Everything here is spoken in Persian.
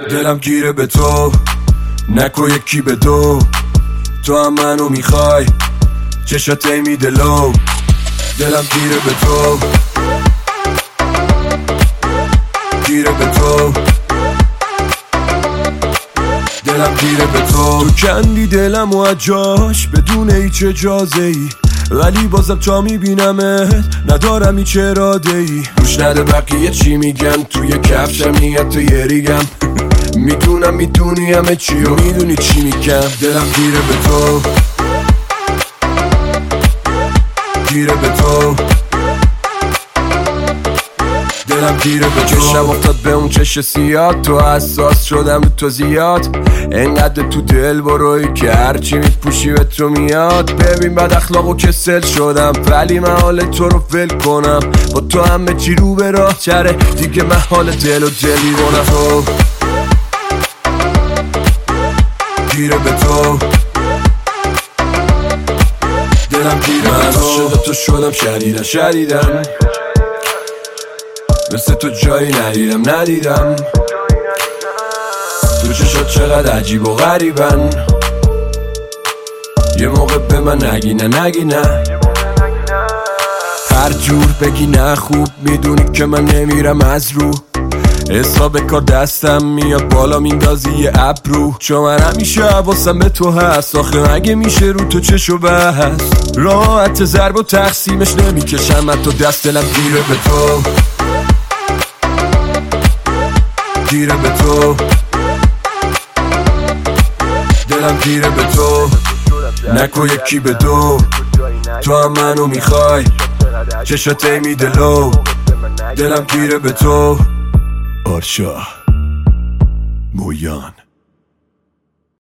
دلم گیره به تو، نکو یکی به دو. تو هم منو میخوای، چشات میده لو. دلم گیره به تو، گیره به تو، دلم گیره به تو. تو کندی دلم و اجاش بدون هیچ اجازه ای، ولی بازم تا میبینمت ندارم هیچ اراده ای. گوش نده بقیه چی میگن، توی کفشم نیت تو یه ریگم. میدونم میدونی همه چی و میدونی چی میگم. دلم گیره به تو، گیره به تو، دلم گیره به تو. چشم افتاد به اون چش سیاد، تو حساس شدم رو تو زیاد. انقدر تو دل بروی که هرچی میپوشی به تو میاد. ببین بد اخلاق و کسل شدم، ولی من حال تو رو ول کنم. با تو همه چی رو به راه چره، دیگه من حال دل و دلی کنم. تو گیره به تو، دلم گیره به تو. عاشق تو شدم شدیدن، مثل تو جایی ندیدم. تو چشات چقدر عجیب و غریبن، یه موقع به من نگی نه. هر جور بگی نه خوب، میدونی که من نمیرم از رو. حساب کار دستم میاد بالا میندازی یه ابرو. چون من همیشه حواسم به تو هست، آخه مگه میشه رو تو چشو بحث. راحت ضرب و تقسیمش نمیکشم من تو دست. دلم گیره به تو، گیره به تو، دلم گیره به تو، نکو یکی به دو. تو هم منو میخوای، چشات میده لو. دلم گیره به تو. آرشا مویان.